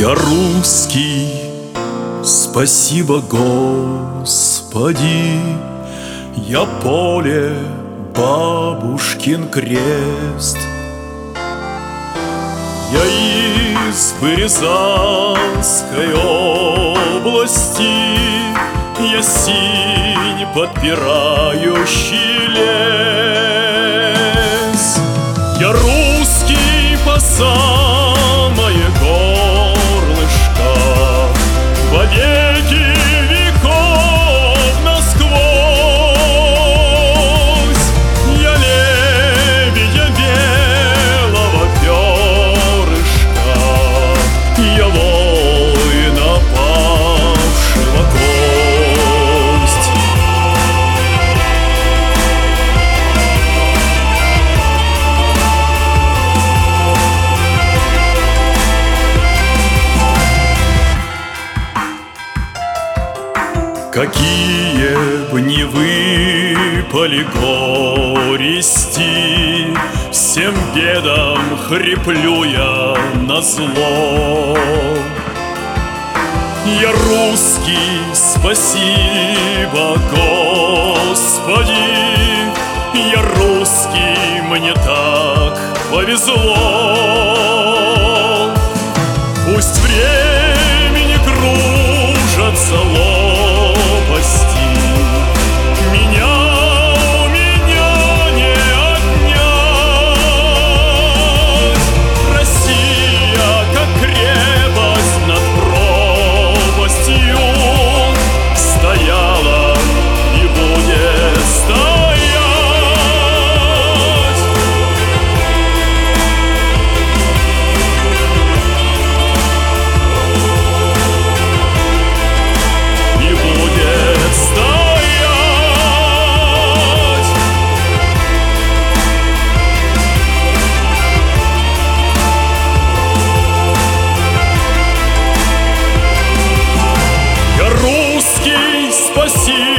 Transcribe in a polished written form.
Я русский, спасибо, Господи. Я поле, бабушкин крест. Я из Рязанской области, я синь, подпирающий лес. Я русский по самое горлышко, во веки веков насквозь. Я лебедя белого перышка, я воина павшего кость. Какие б ни выпали горести, всем бедам хриплю я назло. Я русский, спасибо, Господи. Я русский, мне так повезло. Пусть времени кружатся лопасти, меня у меня не отнять. Россия, как крепость над пропастью, стояла и будет стоять. И будет стоять. Я русский, спасибо,